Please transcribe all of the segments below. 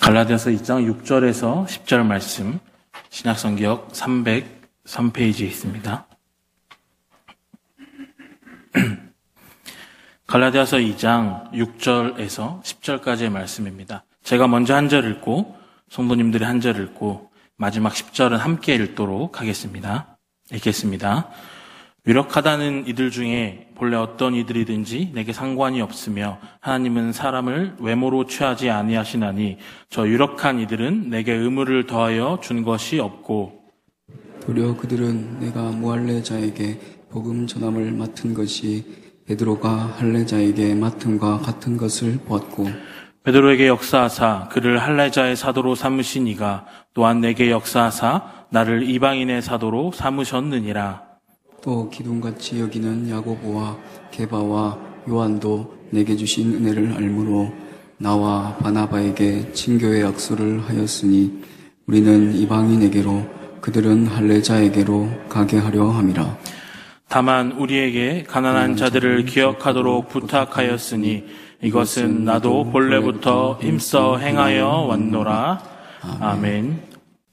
갈라디아서 2장 6절에서 10절 말씀, 신약성경 303페이지에 있습니다. 갈라디아서 2장 6절에서 10절까지의 말씀입니다. 제가 먼저 한 절 읽고 성도님들이 한 절 읽고 마지막 10절은 함께 읽도록 하겠습니다. 읽겠습니다. 유력하다는 이들 중에 본래 어떤 이들이든지 내게 상관이 없으며 하나님은 사람을 외모로 취하지 아니하시나니 저 유력한 이들은 내게 의무를 더하여 준 것이 없고 도리어 그들은 내가 무할례자에게 복음 전함을 맡은 것이 베드로가 할례자에게 맡음과 같은 것을 보았고 베드로에게 역사하사 그를 할례자의 사도로 삼으신 이가 또한 내게 역사하사 나를 이방인의 사도로 삼으셨느니라. 또 기둥같이 여기는 야고보와 게바와 요한도 내게 주신 은혜를 알므로 나와 바나바에게 친교의 약속을 하였으니 우리는 이방인에게로 그들은 할례자에게로 가게 하려 함이라. 다만 우리에게 가난한 자들을 기억하도록 부탁하였으니 이것은 나도 본래부터 힘써 행하여 왔노라. 아멘.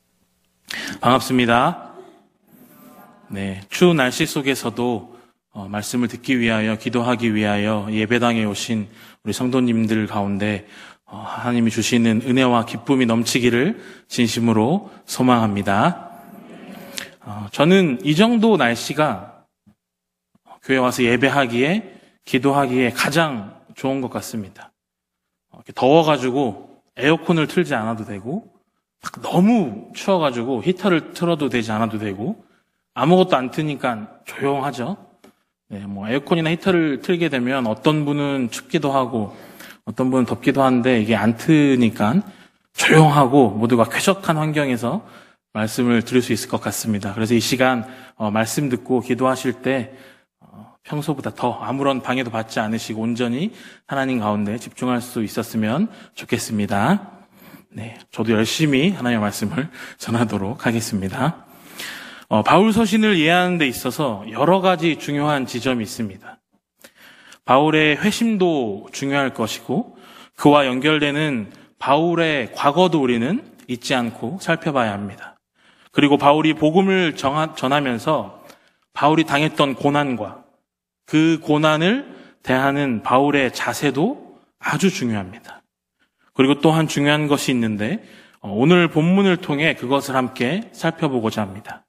반갑습니다. 네, 추운 날씨 속에서도 말씀을 듣기 위하여 기도하기 위하여 예배당에 오신 우리 성도님들 가운데 하나님이 주시는 은혜와 기쁨이 넘치기를 진심으로 소망합니다. 저는 이 정도 날씨가 교회 와서 예배하기에 기도하기에 가장 좋은 것 같습니다. 더워가지고 에어컨을 틀지 않아도 되고 너무 추워가지고 히터를 틀어도 되지 않아도 되고 아무것도 안 트니까 조용하죠. 네, 에어컨이나 히터를 틀게 되면 어떤 분은 춥기도 하고 어떤 분은 덥기도 한데 이게 안 트니까 조용하고 모두가 쾌적한 환경에서 말씀을 들을 수 있을 것 같습니다. 그래서 이 시간 말씀 듣고 기도하실 때 평소보다 더 아무런 방해도 받지 않으시고 온전히 하나님 가운데 집중할 수 있었으면 좋겠습니다. 네, 저도 열심히 하나님의 말씀을 전하도록 하겠습니다. 바울 서신을 이해하는 데 있어서 여러 가지 중요한 지점이 있습니다. 바울의 회심도 중요할 것이고 그와 연결되는 바울의 과거도 우리는 잊지 않고 살펴봐야 합니다. 그리고 바울이 복음을 전하면서 바울이 당했던 고난과 그 고난을 대하는 바울의 자세도 아주 중요합니다. 그리고 또 한 중요한 것이 있는데 오늘 본문을 통해 그것을 함께 살펴보고자 합니다.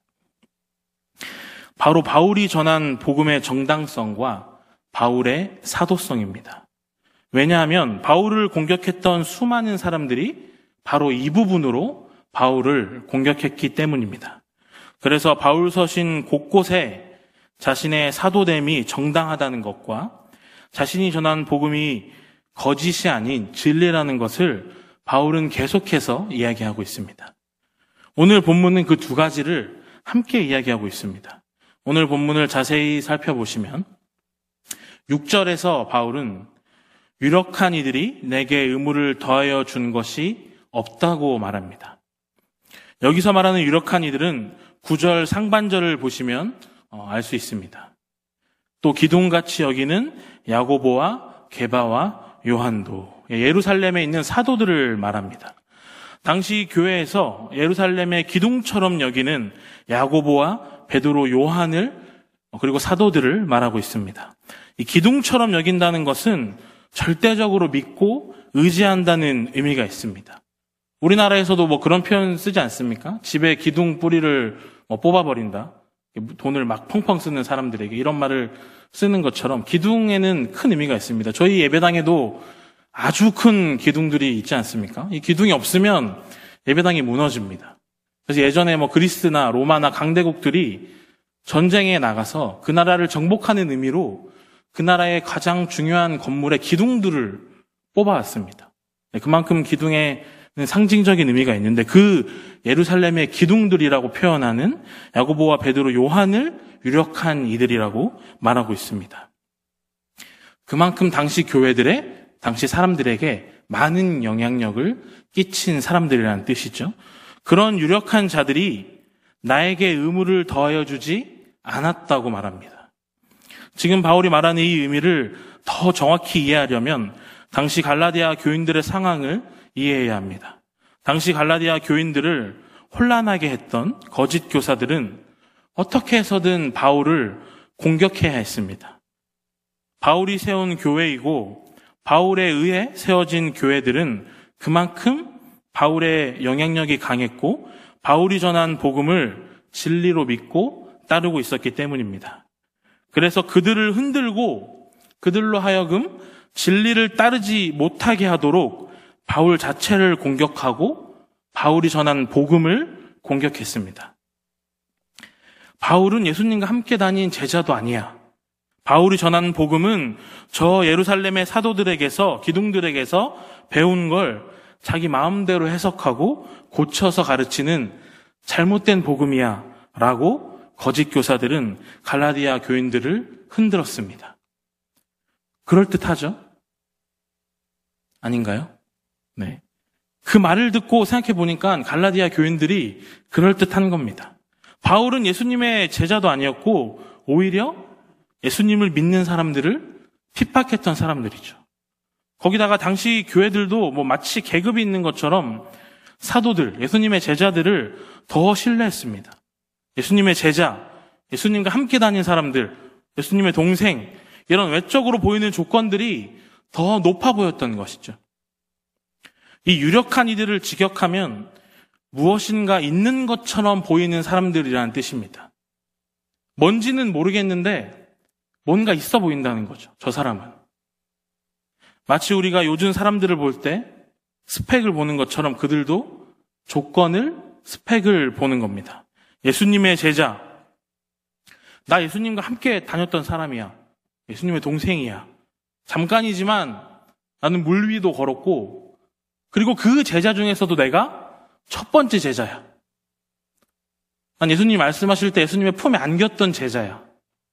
바로 바울이 전한 복음의 정당성과 바울의 사도성입니다. 왜냐하면 바울을 공격했던 수많은 사람들이 바로 이 부분으로 바울을 공격했기 때문입니다. 그래서 바울 서신 곳곳에 자신의 사도됨이 정당하다는 것과 자신이 전한 복음이 거짓이 아닌 진리라는 것을 바울은 계속해서 이야기하고 있습니다. 오늘 본문은 그 두 가지를 함께 이야기하고 있습니다. 오늘 본문을 자세히 살펴보시면 6절에서 바울은 유력한 이들이 내게 의무를 더하여 준 것이 없다고 말합니다. 여기서 말하는 유력한 이들은 9절 상반절을 보시면 알 수 있습니다. 또 기둥같이 여기는 야고보와 게바와 요한도 예루살렘에 있는 사도들을 말합니다. 당시 교회에서 예루살렘의 기둥처럼 여기는 야고보와 베드로, 요한을 그리고 사도들을 말하고 있습니다. 이 기둥처럼 여긴다는 것은 절대적으로 믿고 의지한다는 의미가 있습니다. 우리나라에서도 그런 표현 쓰지 않습니까? 집에 기둥 뿌리를 뽑아버린다. 돈을 막 펑펑 쓰는 사람들에게 이런 말을 쓰는 것처럼 기둥에는 큰 의미가 있습니다. 저희 예배당에도 아주 큰 기둥들이 있지 않습니까? 이 기둥이 없으면 예배당이 무너집니다. 그래서 예전에 그리스나 로마나 강대국들이 전쟁에 나가서 그 나라를 정복하는 의미로 그 나라의 가장 중요한 건물의 기둥들을 뽑아왔습니다. 그만큼 기둥에는 상징적인 의미가 있는데 그 예루살렘의 기둥들이라고 표현하는 야고보와 베드로, 요한을 유력한 이들이라고 말하고 있습니다. 그만큼 당시 사람들에게 많은 영향력을 끼친 사람들이라는 뜻이죠. 그런 유력한 자들이 나에게 의무를 더하여 주지 않았다고 말합니다. 지금 바울이 말하는 이 의미를 더 정확히 이해하려면 당시 갈라디아 교인들의 상황을 이해해야 합니다. 당시 갈라디아 교인들을 혼란하게 했던 거짓 교사들은 어떻게 해서든 바울을 공격해야 했습니다. 바울이 세운 교회이고 바울에 의해 세워진 교회들은 그만큼 바울의 영향력이 강했고 바울이 전한 복음을 진리로 믿고 따르고 있었기 때문입니다. 그래서 그들을 흔들고 그들로 하여금 진리를 따르지 못하게 하도록 바울 자체를 공격하고 바울이 전한 복음을 공격했습니다. 바울은 예수님과 함께 다닌 제자도 아니야. 바울이 전한 복음은 저 예루살렘의 사도들에게서, 기둥들에게서 배운 걸 자기 마음대로 해석하고 고쳐서 가르치는 잘못된 복음이야 라고 거짓 교사들은 갈라디아 교인들을 흔들었습니다. 그럴듯하죠? 아닌가요? 네. 그 말을 듣고 생각해 보니까 갈라디아 교인들이 그럴듯한 겁니다. 바울은 예수님의 제자도 아니었고 오히려 예수님을 믿는 사람들을 핍박했던 사람들이죠. 거기다가 당시 교회들도 마치 계급이 있는 것처럼 사도들, 예수님의 제자들을 더 신뢰했습니다. 예수님의 제자, 예수님과 함께 다닌 사람들, 예수님의 동생, 이런 외적으로 보이는 조건들이 더 높아 보였던 것이죠. 이 유력한 이들을 직역하면 무엇인가 있는 것처럼 보이는 사람들이라는 뜻입니다. 뭔지는 모르겠는데 뭔가 있어 보인다는 거죠. 저 사람은. 마치 우리가 요즘 사람들을 볼 때 스펙을 보는 것처럼 그들도 조건을, 스펙을 보는 겁니다. 예수님의 제자. 나 예수님과 함께 다녔던 사람이야. 예수님의 동생이야. 잠깐이지만 나는 물 위도 걸었고 그리고 그 제자 중에서도 내가 첫 번째 제자야. 난 예수님 말씀하실 때 예수님의 품에 안겼던 제자야.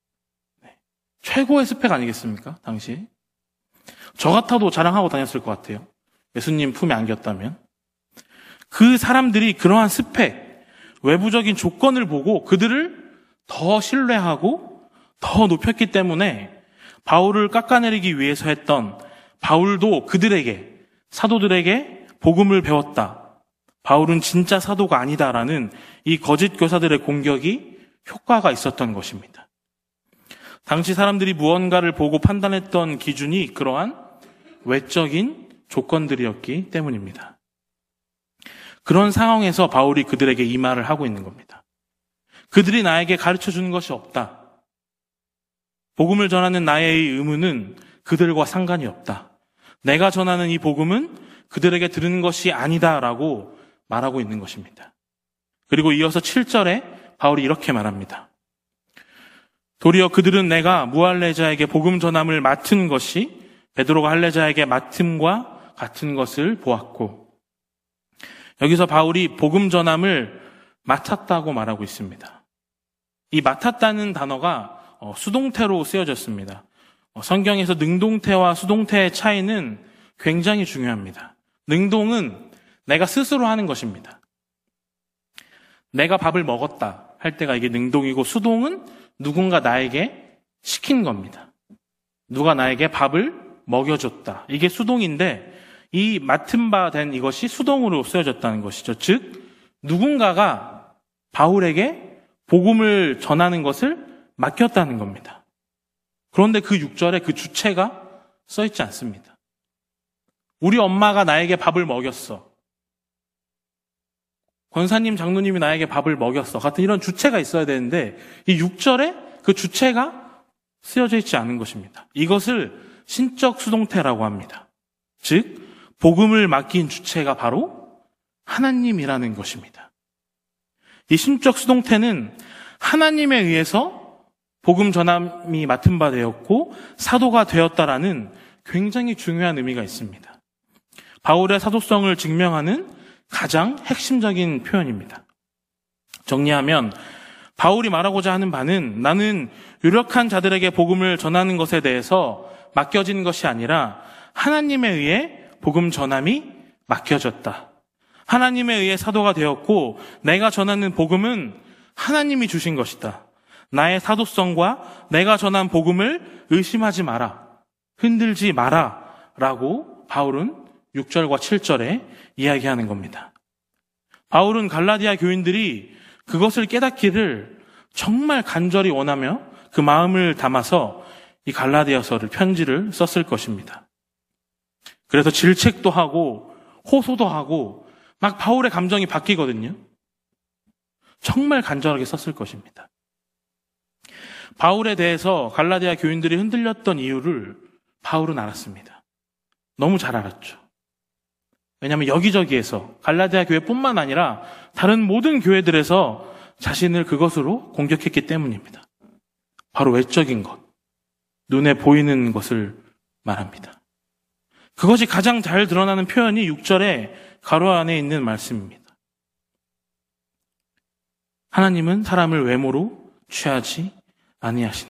최고의 스펙 아니겠습니까? 당시. 저 같아도 자랑하고 다녔을 것 같아요. 예수님 품에 안겼다면. 그 사람들이 그러한 스펙, 외부적인 조건을 보고 그들을 더 신뢰하고 더 높였기 때문에 바울을 깎아내리기 위해서 했던 바울도 그들에게, 사도들에게 복음을 배웠다. 바울은 진짜 사도가 아니다라는 이 거짓 교사들의 공격이 효과가 있었던 것입니다. 당시 사람들이 무언가를 보고 판단했던 기준이 그러한 외적인 조건들이었기 때문입니다. 그런 상황에서 바울이 그들에게 이 말을 하고 있는 겁니다. 그들이 나에게 가르쳐 주는 것이 없다. 복음을 전하는 나의 이 의무는 그들과 상관이 없다. 내가 전하는 이 복음은 그들에게 들은 것이 아니다라고 말하고 있는 것입니다. 그리고 이어서 7절에 바울이 이렇게 말합니다. 도리어 그들은 내가 무할레자에게 복음 전함을 맡은 것이 베드로가 할레자에게 맡음과 같은 것을 보았고, 여기서 바울이 복음 전함을 맡았다고 말하고 있습니다. 이 맡았다는 단어가 수동태로 쓰여졌습니다. 성경에서 능동태와 수동태의 차이는 굉장히 중요합니다. 능동은 내가 스스로 하는 것입니다. 내가 밥을 먹었다 할 때가 이게 능동이고, 수동은 누군가 나에게 시킨 겁니다. 누가 나에게 밥을 먹여줬다. 이게 수동인데 이 맡은 바 된 이것이 수동으로 쓰여졌다는 것이죠. 즉 누군가가 바울에게 복음을 전하는 것을 맡겼다는 겁니다. 그런데 그 6절에 그 주체가 써있지 않습니다. 우리 엄마가 나에게 밥을 먹였어. 권사님, 장로님이 나에게 밥을 먹였어. 같은 이런 주체가 있어야 되는데 이 6절에 그 주체가 쓰여져 있지 않은 것입니다. 이것을 신적 수동태라고 합니다. 즉 복음을 맡긴 주체가 바로 하나님이라는 것입니다. 이 신적 수동태는 하나님에 의해서 복음 전함이 맡은 바 되었고 사도가 되었다라는 굉장히 중요한 의미가 있습니다. 바울의 사도성을 증명하는 가장 핵심적인 표현입니다. 정리하면 바울이 말하고자 하는 바는 나는 유력한 자들에게 복음을 전하는 것에 대해서 맡겨진 것이 아니라 하나님에 의해 복음 전함이 맡겨졌다. 하나님에 의해 사도가 되었고 내가 전하는 복음은 하나님이 주신 것이다. 나의 사도성과 내가 전한 복음을 의심하지 마라. 흔들지 마라. 라고 바울은 6절과 7절에 이야기하는 겁니다. 바울은 갈라디아 교인들이 그것을 깨닫기를 정말 간절히 원하며 그 마음을 담아서 이 갈라디아서를 편지를 썼을 것입니다. 그래서 질책도 하고 호소도 하고 막 바울의 감정이 바뀌거든요. 정말 간절하게 썼을 것입니다. 바울에 대해서 갈라디아 교인들이 흔들렸던 이유를 바울은 알았습니다. 너무 잘 알았죠. 왜냐하면 여기저기에서 갈라디아 교회뿐만 아니라 다른 모든 교회들에서 자신을 그것으로 공격했기 때문입니다. 바로 외적인 것, 눈에 보이는 것을 말합니다. 그것이 가장 잘 드러나는 표현이 6절에 가로 안에 있는 말씀입니다. 하나님은 사람을 외모로 취하지 아니하시나니.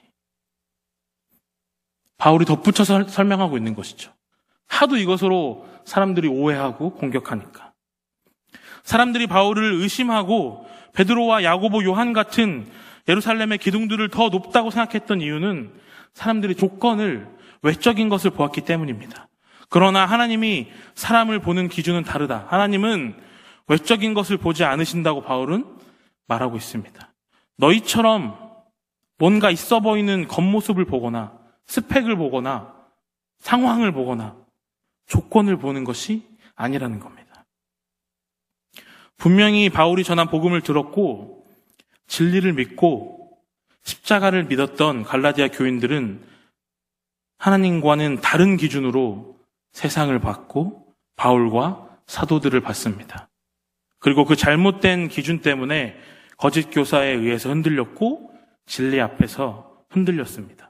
바울이 덧붙여서 설명하고 있는 것이죠. 하도 이것으로 사람들이 오해하고 공격하니까. 사람들이 바울을 의심하고 베드로와 야고보, 요한 같은 예루살렘의 기둥들을 더 높다고 생각했던 이유는 사람들이 조건을, 외적인 것을 보았기 때문입니다. 그러나 하나님이 사람을 보는 기준은 다르다. 하나님은 외적인 것을 보지 않으신다고 바울은 말하고 있습니다. 너희처럼 뭔가 있어 보이는 겉모습을 보거나 스펙을 보거나 상황을 보거나 조건을 보는 것이 아니라는 겁니다. 분명히 바울이 전한 복음을 들었고 진리를 믿고 십자가를 믿었던 갈라디아 교인들은 하나님과는 다른 기준으로 세상을 봤고 바울과 사도들을 봤습니다. 그리고 그 잘못된 기준 때문에 거짓 교사에 의해서 흔들렸고 진리 앞에서 흔들렸습니다.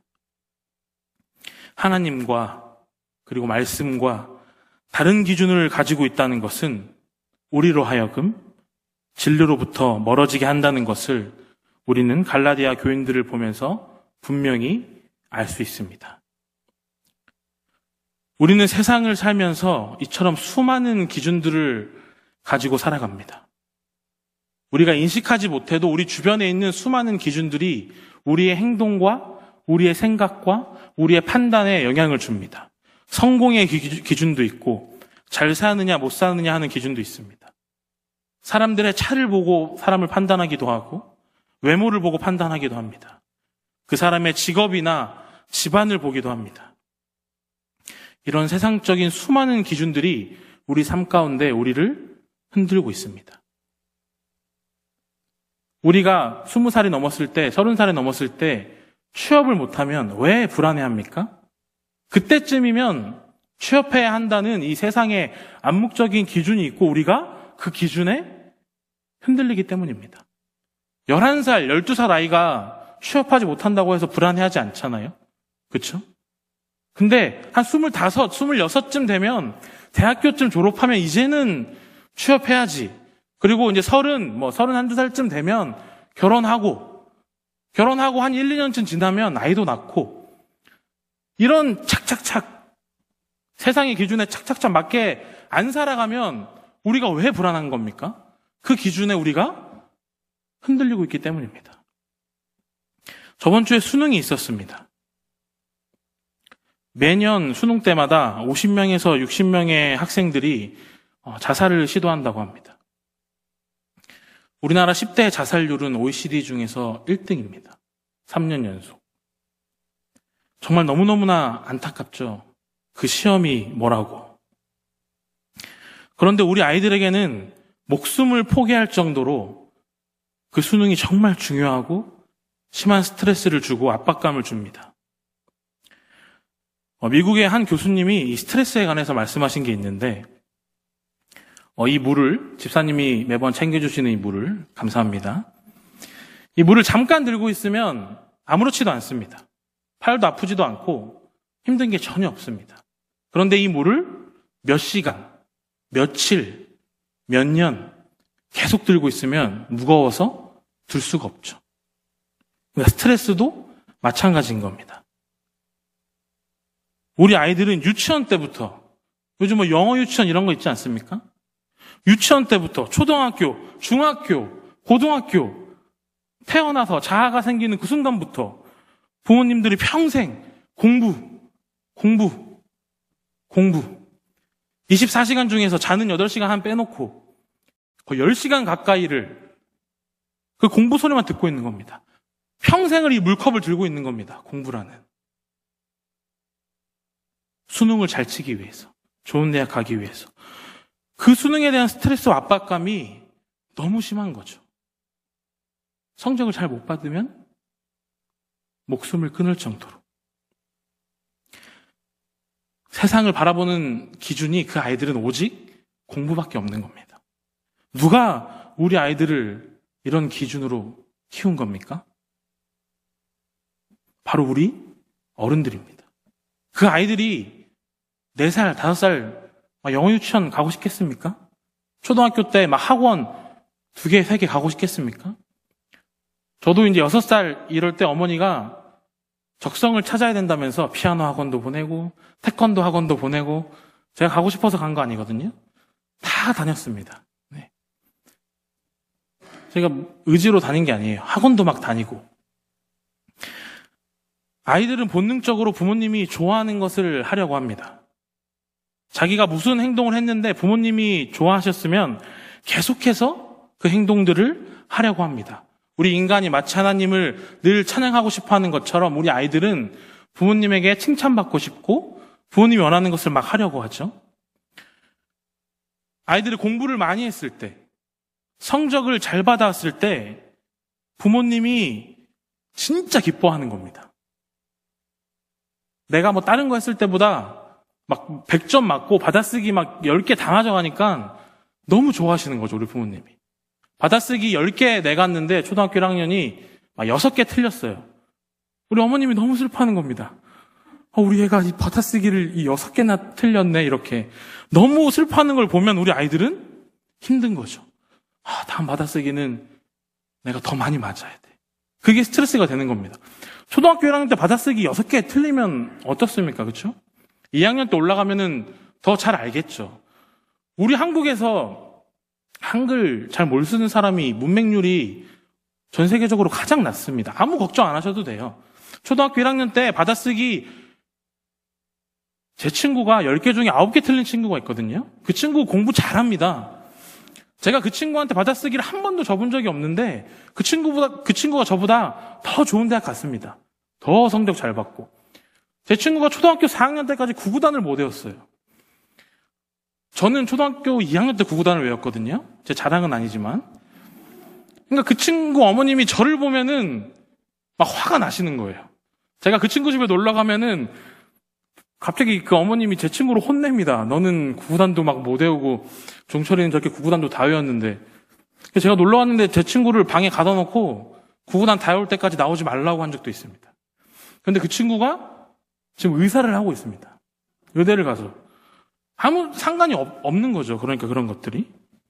하나님과 그리고 말씀과 다른 기준을 가지고 있다는 것은 우리로 하여금 진리로부터 멀어지게 한다는 것을 우리는 갈라디아 교인들을 보면서 분명히 알 수 있습니다. 우리는 세상을 살면서 이처럼 수많은 기준들을 가지고 살아갑니다. 우리가 인식하지 못해도 우리 주변에 있는 수많은 기준들이 우리의 행동과 우리의 생각과 우리의 판단에 영향을 줍니다. 성공의 기준도 있고 잘 사느냐 못 사느냐 하는 기준도 있습니다. 사람들의 차를 보고 사람을 판단하기도 하고 외모를 보고 판단하기도 합니다. 그 사람의 직업이나 집안을 보기도 합니다. 이런 세상적인 수많은 기준들이 우리 삶 가운데 우리를 흔들고 있습니다. 우리가 20살이 넘었을 때, 30살이 넘었을 때 취업을 못하면 왜 불안해합니까? 그때쯤이면 취업해야 한다는 이 세상에 암묵적인 기준이 있고 우리가 그 기준에 흔들리기 때문입니다. 11살, 12살 아이가 취업하지 못한다고 해서 불안해하지 않잖아요. 그렇죠? 근데 한 25, 26쯤 되면 대학교쯤 졸업하면 이제는 취업해야지. 그리고 이제 32살쯤 되면 결혼하고 한 1, 2년쯤 지나면 아이도 낳고 이런 착착착 세상의 기준에 착착착 맞게 안 살아가면 우리가 왜 불안한 겁니까? 그 기준에 우리가 흔들리고 있기 때문입니다. 저번 주에 수능이 있었습니다. 매년 수능 때마다 50명에서 60명의 학생들이 자살을 시도한다고 합니다. 우리나라 10대 자살률은 OECD 중에서 1등입니다. 3년 연속. 정말 너무너무나 안타깝죠. 그 시험이 뭐라고. 그런데 우리 아이들에게는 목숨을 포기할 정도로 그 수능이 정말 중요하고 심한 스트레스를 주고 압박감을 줍니다. 미국의 한 교수님이 이 스트레스에 관해서 말씀하신 게 있는데 이 물을, 집사님이 매번 챙겨주시는 이 물을, 감사합니다. 이 물을 잠깐 들고 있으면 아무렇지도 않습니다. 팔도 아프지도 않고 힘든 게 전혀 없습니다. 그런데 이 물을 몇 시간, 며칠, 몇 년 계속 들고 있으면 무거워서 들 수가 없죠. 그러니까 스트레스도 마찬가지인 겁니다. 우리 아이들은 유치원 때부터, 요즘 영어 유치원 이런 거 있지 않습니까? 유치원 때부터 초등학교, 중학교, 고등학교 태어나서 자아가 생기는 그 순간부터 부모님들이 평생 공부 24시간 중에서 자는 8시간 한 빼놓고 거의 10시간 가까이를 그 공부 소리만 듣고 있는 겁니다. 평생을 이 물컵을 들고 있는 겁니다. 공부라는. 수능을 잘 치기 위해서, 좋은 대학 가기 위해서. 그 수능에 대한 스트레스와 압박감이 너무 심한 거죠. 성적을 잘 못 받으면 목숨을 끊을 정도로. 세상을 바라보는 기준이 그 아이들은 오직 공부밖에 없는 겁니다. 누가 우리 아이들을 이런 기준으로 키운 겁니까? 바로 우리 어른들입니다. 그 아이들이 4살, 5살 영어 유치원 가고 싶겠습니까? 초등학교 때 막 학원 2개, 3개 가고 싶겠습니까? 저도 이제 6살 이럴 때 어머니가 적성을 찾아야 된다면서 피아노 학원도 보내고 태권도 학원도 보내고 제가 가고 싶어서 간 거 아니거든요. 다 다녔습니다. 네. 제가 의지로 다닌 게 아니에요. 학원도 막 다니고. 아이들은 본능적으로 부모님이 좋아하는 것을 하려고 합니다. 자기가 무슨 행동을 했는데 부모님이 좋아하셨으면 계속해서 그 행동들을 하려고 합니다. 우리 인간이 마치 하나님을 늘 찬양하고 싶어 하는 것처럼 우리 아이들은 부모님에게 칭찬받고 싶고 부모님이 원하는 것을 막 하려고 하죠. 아이들이 공부를 많이 했을 때, 성적을 잘 받아왔을 때 부모님이 진짜 기뻐하는 겁니다. 내가 뭐 다른 거 했을 때보다 막 100점 맞고 받아쓰기 막 10개 다 맞아가니까 너무 좋아하시는 거죠, 우리 부모님이. 받아쓰기 10개 내갔는데 초등학교 1학년이 막 6개 틀렸어요. 우리 어머님이 너무 슬퍼하는 겁니다. 우리 애가 이 받아쓰기를 이 6개나 틀렸네, 이렇게. 너무 슬퍼하는 걸 보면 우리 아이들은 힘든 거죠. 다음 받아쓰기는 내가 더 많이 맞아야 돼. 그게 스트레스가 되는 겁니다. 초등학교 1학년 때 받아쓰기 6개 틀리면 어떻습니까? 그렇죠? 2학년 때 올라가면은 더 잘 알겠죠. 우리 한국에서 한글 잘 못 쓰는 사람이 문맹률이 전 세계적으로 가장 낮습니다. 아무 걱정 안 하셔도 돼요. 초등학교 1학년 때 받아쓰기 제 친구가 10개 중에 9개 틀린 친구가 있거든요. 그 친구 공부 잘합니다. 제가 그 친구한테 받아쓰기를 한 번도 접은 적이 없는데 그 친구가 저보다 더 좋은 대학 갔습니다. 더 성적 잘 받고. 제 친구가 초등학교 4학년 때까지 구구단을 못 외웠어요. 저는 초등학교 2학년 때 구구단을 외웠거든요. 제 자랑은 아니지만. 그러니까 그 친구 어머님이 저를 보면은 막 화가 나시는 거예요. 제가 그 친구 집에 놀러 가면은 갑자기 그 어머님이 제 친구를 혼냅니다. 너는 구구단도 막 못 외우고 종철이는 저렇게 구구단도 다 외웠는데. 제가 놀러 왔는데 제 친구를 방에 가둬 놓고 구구단 다 외울 때까지 나오지 말라고 한 적도 있습니다. 그런데 그 친구가 지금 의사를 하고 있습니다. 의대를 가서. 아무 상관이 없는 거죠. 그러니까 그런 것들이.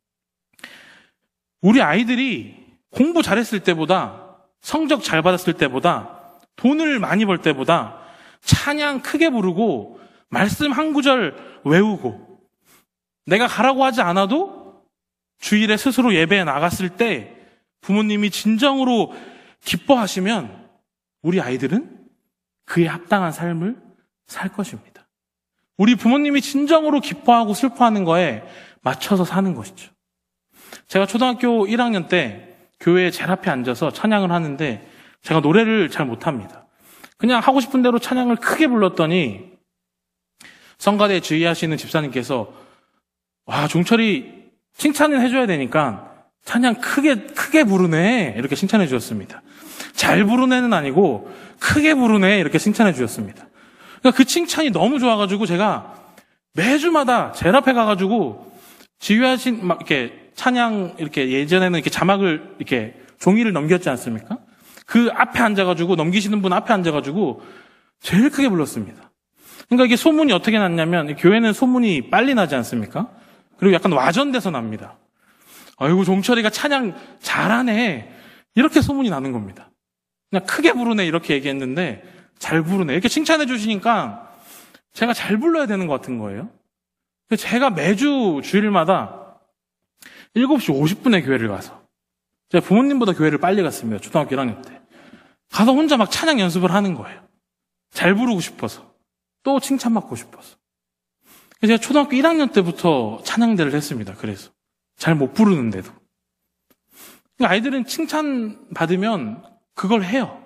우리 아이들이 공부 잘했을 때보다, 성적 잘 받았을 때보다, 돈을 많이 벌 때보다 찬양 크게 부르고 말씀 한 구절 외우고 내가 가라고 하지 않아도 주일에 스스로 예배에 나갔을 때 부모님이 진정으로 기뻐하시면 우리 아이들은 그에 합당한 삶을 살 것입니다. 우리 부모님이 진정으로 기뻐하고 슬퍼하는 거에 맞춰서 사는 것이죠. 제가 초등학교 1학년 때 교회에 제일 앞에 앉아서 찬양을 하는데 제가 노래를 잘 못합니다. 그냥 하고 싶은 대로 찬양을 크게 불렀더니 성가대 지휘하시는 집사님께서 와, 종철이 칭찬을 해줘야 되니까 찬양 크게 부르네, 이렇게 칭찬해 주셨습니다. 잘 부르네는 아니고 크게 부르네, 이렇게 칭찬해 주셨습니다. 그러니까 그 칭찬이 너무 좋아가지고 제가 매주마다 제일 앞에 가가지고 지휘하신 막 이렇게 찬양 이렇게 예전에는 이렇게 자막을 이렇게 종이를 넘겼지 않습니까? 그 앞에 앉아가지고 넘기시는 분 앞에 앉아가지고 제일 크게 불렀습니다. 그러니까 이게 소문이 어떻게 났냐면 교회는 소문이 빨리 나지 않습니까? 그리고 약간 와전돼서 납니다. 아이고 종철이가 찬양 잘하네, 이렇게 소문이 나는 겁니다. 그냥 크게 부르네 이렇게 얘기했는데 잘 부르네 이렇게 칭찬해 주시니까 제가 잘 불러야 되는 것 같은 거예요. 제가 매주 주일마다 7시 50분에 교회를 가서 제가 부모님보다 교회를 빨리 갔습니다. 초등학교 1학년 때. 가서 혼자 막 찬양 연습을 하는 거예요. 잘 부르고 싶어서. 또 칭찬받고 싶어서. 제가 초등학교 1학년 때부터 찬양대를 했습니다. 그래서 잘 못 부르는데도. 아이들은 칭찬받으면 그걸 해요.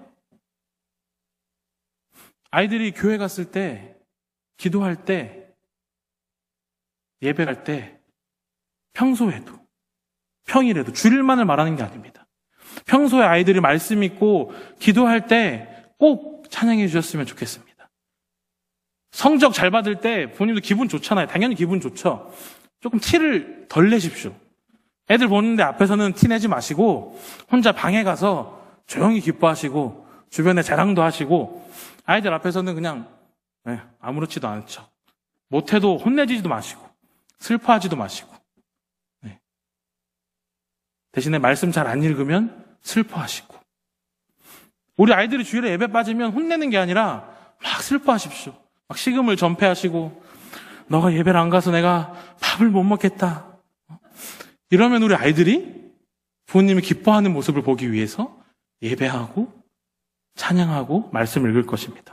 아이들이 교회 갔을 때, 기도할 때, 예배할 때, 평소에도, 평일에도, 주일만을 말하는 게 아닙니다. 평소에 아이들이 말씀 읽고 기도할 때 꼭 찬양해 주셨으면 좋겠습니다. 성적 잘 받을 때 본인도 기분 좋잖아요. 당연히 기분 좋죠. 조금 티를 덜 내십시오. 애들 보는데 앞에서는 티 내지 마시고 혼자 방에 가서 조용히 기뻐하시고 주변에 자랑도 하시고 아이들 앞에서는 그냥 아무렇지도 않은 척. 못해도 혼내지도 마시고 슬퍼하지도 마시고 대신에 말씀 잘 안 읽으면 슬퍼하시고 우리 아이들이 주일에 예배 빠지면 혼내는 게 아니라 막 슬퍼하십시오. 막 식음을 전폐하시고 너가 예배를 안 가서 내가 밥을 못 먹겠다. 이러면 우리 아이들이 부모님이 기뻐하는 모습을 보기 위해서 예배하고 찬양하고 말씀을 읽을 것입니다.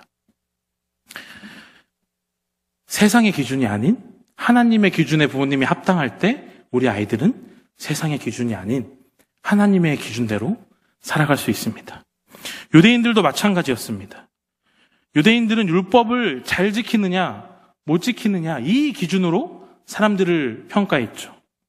세상의 기준이 아닌 하나님의 기준에 부모님이 합당할 때 우리 아이들은 세상의 기준이 아닌 하나님의 기준대로 살아갈 수 있습니다. 유대인들도 마찬가지였습니다. 유대인들은 율법을 잘 지키느냐 못 지키느냐 이 기준으로 사람들을 평가했죠.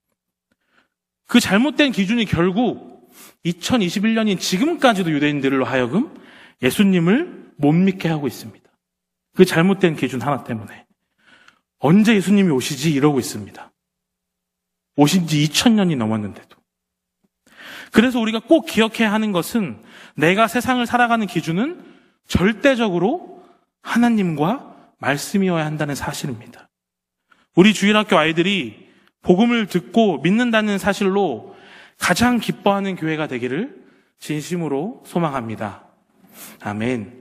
그 잘못된 기준이 결국 2021년인 지금까지도 유대인들로 하여금 예수님을 못 믿게 하고 있습니다. 그 잘못된 기준 하나 때문에 언제 예수님이 오시지 이러고 있습니다. 오신 지 2000년이 넘었는데도. 그래서 우리가 꼭 기억해야 하는 것은 내가 세상을 살아가는 기준은 절대적으로 하나님과 말씀이어야 한다는 사실입니다. 우리 주일학교 아이들이 복음을 듣고 믿는다는 사실로 가장 기뻐하는 교회가 되기를 진심으로 소망합니다. 아멘.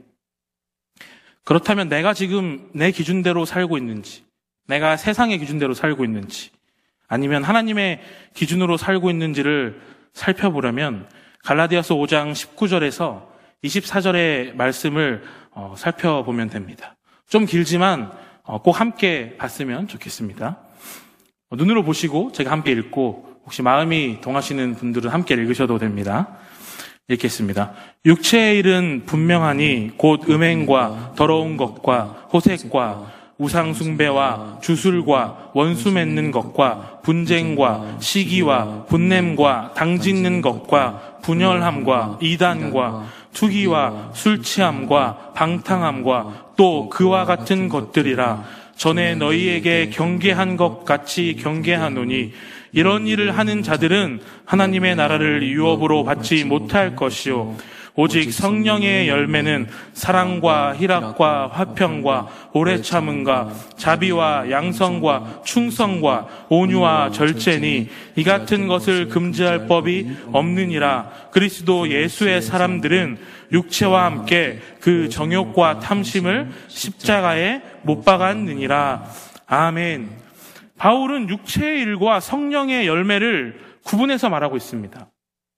그렇다면 내가 지금 내 기준대로 살고 있는지, 내가 세상의 기준대로 살고 있는지, 아니면 하나님의 기준으로 살고 있는지를 살펴보려면 갈라디아서 5장 19절에서 24절의 말씀을 살펴보면 됩니다. 좀 길지만 꼭 함께 봤으면 좋겠습니다. 눈으로 보시고 제가 함께 읽고 혹시 마음이 동하시는 분들은 함께 읽으셔도 됩니다. 읽겠습니다. 육체의 일은 분명하니 곧 음행과 더러운 것과 호색과 우상 숭배와 주술과 원수 맺는 것과 분쟁과 시기와 분냄과 당짓는 것과 분열함과 이단과 투기와 술취함과 방탕함과 또 그와 같은 것들이라. 전에 너희에게 경계한 것 같이 경계하노니 이런 일을 하는 자들은 하나님의 나라를 유업으로 받지 못할 것이요 오직 성령의 열매는 사랑과 희락과 화평과 오래 참음과 자비와 양성과 충성과 온유와 절제니 이 같은 것을 금지할 법이 없느니라. 그리스도 예수의 사람들은 육체와 함께 그 정욕과 탐심을 십자가에 못 박았느니라. 아멘. 바울은 육체의 일과 성령의 열매를 구분해서 말하고 있습니다.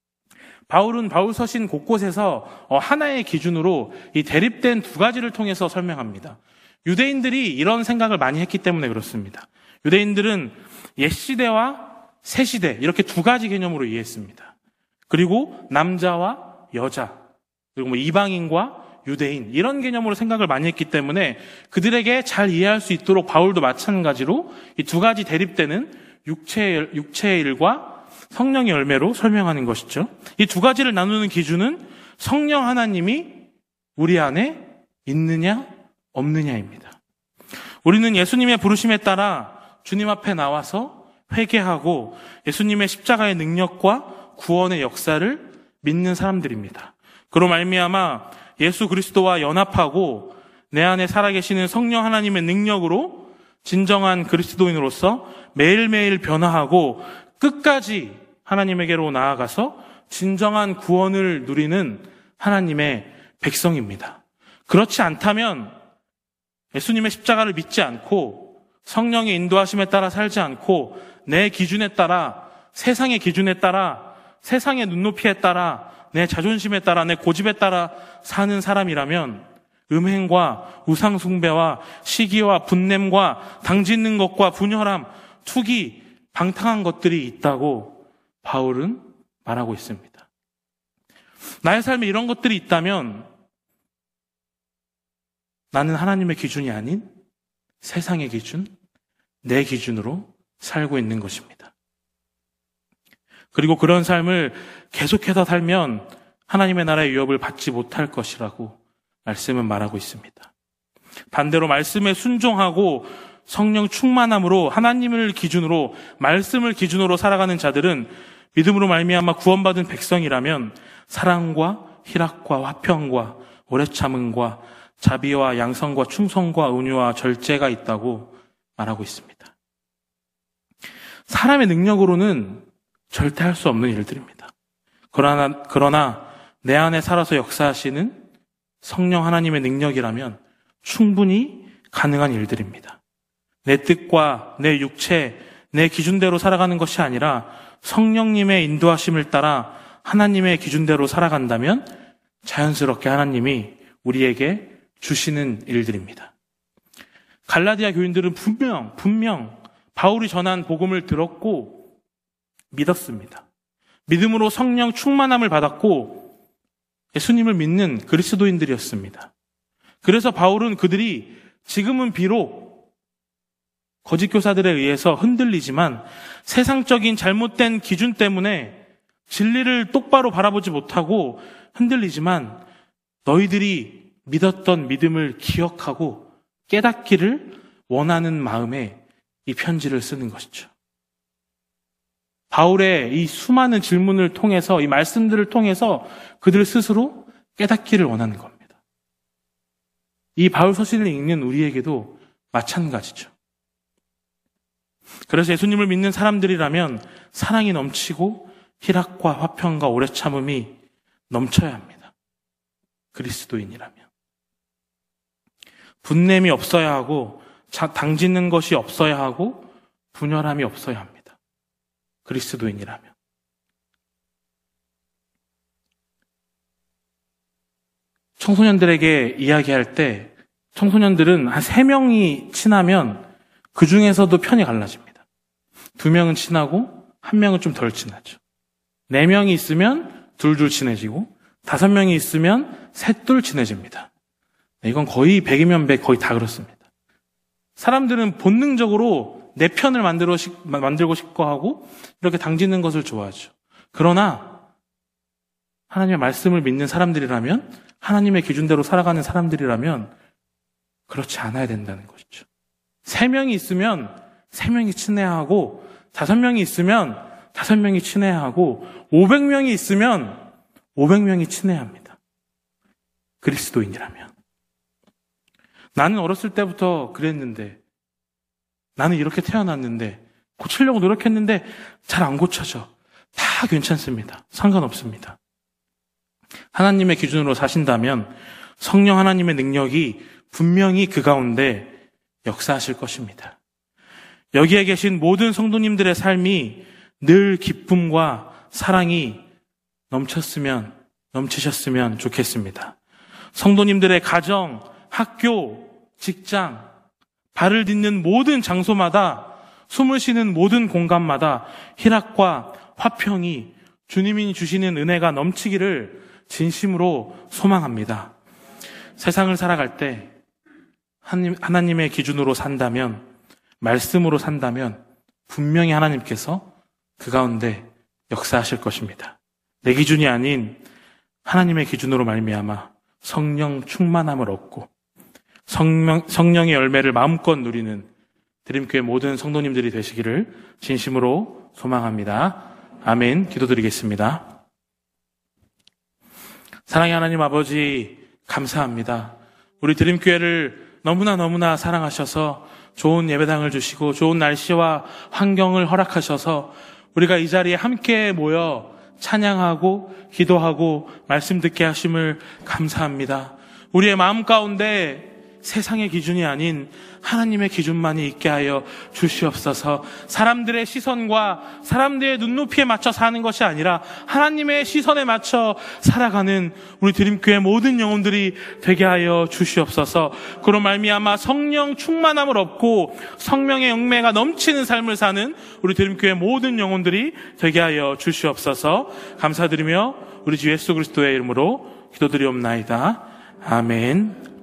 바울은 바울 서신 곳곳에서 하나의 기준으로 이 대립된 두 가지를 통해서 설명합니다. 유대인들이 이런 생각을 많이 했기 때문에 그렇습니다. 유대인들은 옛시대와 새시대 이렇게 두 가지 개념으로 이해했습니다. 그리고 남자와 여자, 그리고 이방인과 유대인 이런 개념으로 생각을 많이 했기 때문에 그들에게 잘 이해할 수 있도록 바울도 마찬가지로 이 두 가지 대립되는 육체의 일과 성령의 열매로 설명하는 것이죠. 이 두 가지를 나누는 기준은 성령 하나님이 우리 안에 있느냐 없느냐입니다. 우리는 예수님의 부르심에 따라 주님 앞에 나와서 회개하고 예수님의 십자가의 능력과 구원의 역사를 믿는 사람들입니다. 그로 말미암아 예수 그리스도와 연합하고 내 안에 살아계시는 성령 하나님의 능력으로 진정한 그리스도인으로서 매일매일 변화하고 끝까지 하나님에게로 나아가서 진정한 구원을 누리는 하나님의 백성입니다. 그렇지 않다면 예수님의 십자가를 믿지 않고 성령의 인도하심에 따라 살지 않고 내 기준에 따라 세상의 기준에 따라 세상의 눈높이에 따라 내 자존심에 따라 내 고집에 따라 사는 사람이라면 음행과 우상숭배와 시기와 분냄과 당짓는 것과 분열함, 투기, 방탕한 것들이 있다고 바울은 말하고 있습니다. 나의 삶에 이런 것들이 있다면 나는 하나님의 기준이 아닌 세상의 기준, 내 기준으로 살고 있는 것입니다. 그리고 그런 삶을 계속해서 살면 하나님의 나라의 유업을 받지 못할 것이라고 말씀은 말하고 있습니다. 반대로 말씀에 순종하고 성령 충만함으로 하나님을 기준으로, 말씀을 기준으로 살아가는 자들은 믿음으로 말미암아 구원받은 백성이라면 사랑과 희락과 화평과 오래 참음과 자비와 양성과 충성과 은유와 절제가 있다고 말하고 있습니다. 사람의 능력으로는 절대 할 수 없는 일들입니다. 그러나 내 안에 살아서 역사하시는 성령 하나님의 능력이라면 충분히 가능한 일들입니다. 내 뜻과 내 육체, 내 기준대로 살아가는 것이 아니라 성령님의 인도하심을 따라 하나님의 기준대로 살아간다면 자연스럽게 하나님이 우리에게 주시는 일들입니다. 갈라디아 교인들은 분명 바울이 전한 복음을 들었고 믿었습니다. 믿음으로 성령 충만함을 받았고 예수님을 믿는 그리스도인들이었습니다. 그래서 바울은 그들이 지금은 비록 거짓 교사들에 의해서 흔들리지만 세상적인 잘못된 기준 때문에 진리를 똑바로 바라보지 못하고 흔들리지만 너희들이 믿었던 믿음을 기억하고 깨닫기를 원하는 마음에 이 편지를 쓰는 것이죠. 바울의 이 수많은 질문을 통해서, 이 말씀들을 통해서 그들 스스로 깨닫기를 원하는 겁니다. 이 바울 서신을 읽는 우리에게도 마찬가지죠. 그래서 예수님을 믿는 사람들이라면 사랑이 넘치고 희락과 화평과 오래 참음이 넘쳐야 합니다. 그리스도인이라면. 분냄이 없어야 하고 당짓는 것이 없어야 하고 분열함이 없어야 합니다. 그리스도인이라면. 청소년들에게 이야기할 때 청소년들은 한 3명이 친하면 그 중에서도 편이 갈라집니다. 2명은 친하고 1명은 좀 덜 친하죠. 4명이 있으면 둘둘 친해지고 5명이 있으면 셋둘 친해집니다. 이건 거의 100이면 100 거의 다 그렇습니다. 사람들은 본능적으로 내 편을 만들고 싶고 하고 이렇게 당짓는 것을 좋아하죠. 그러나 하나님의 말씀을 믿는 사람들이라면, 하나님의 기준대로 살아가는 사람들이라면 그렇지 않아야 된다는 것이죠. 3명이 있으면 3명이 친해야 하고 5명이 있으면 5명이 친해야 하고 500명이 있으면 500명이 친해야 합니다. 그리스도인이라면. 나는 어렸을 때부터 그랬는데, 나는 이렇게 태어났는데, 고치려고 노력했는데 잘 안 고쳐져. 다 괜찮습니다. 상관없습니다. 하나님의 기준으로 사신다면 성령 하나님의 능력이 분명히 그 가운데 역사하실 것입니다. 여기에 계신 모든 성도님들의 삶이 늘 기쁨과 사랑이 넘치셨으면 좋겠습니다. 성도님들의 가정, 학교, 직장, 발을 딛는 모든 장소마다, 숨을 쉬는 모든 공간마다 희락과 화평이, 주님이 주시는 은혜가 넘치기를 진심으로 소망합니다. 세상을 살아갈 때 하나님의 기준으로 산다면, 말씀으로 산다면 분명히 하나님께서 그 가운데 역사하실 것입니다. 내 기준이 아닌 하나님의 기준으로 말미암아 성령 충만함을 얻고 성령의 열매를 마음껏 누리는 드림교회 모든 성도님들이 되시기를 진심으로 소망합니다. 아멘. 기도드리겠습니다. 사랑의 하나님 아버지, 감사합니다. 우리 드림교회를 너무나 사랑하셔서 좋은 예배당을 주시고 좋은 날씨와 환경을 허락하셔서 우리가 이 자리에 함께 모여 찬양하고 기도하고 말씀 듣게 하심을 감사합니다. 우리의 마음 가운데 세상의 기준이 아닌 하나님의 기준만이 있게 하여 주시옵소서. 사람들의 시선과 사람들의 눈높이에 맞춰 사는 것이 아니라 하나님의 시선에 맞춰 살아가는 우리 드림교회 모든 영혼들이 되게 하여 주시옵소서. 그로 말미암아 성령 충만함을 얻고 성령의 영매가 넘치는 삶을 사는 우리 드림교회 모든 영혼들이 되게 하여 주시옵소서. 감사드리며 우리 주 예수 그리스도의 이름으로 기도드리옵나이다. 아멘.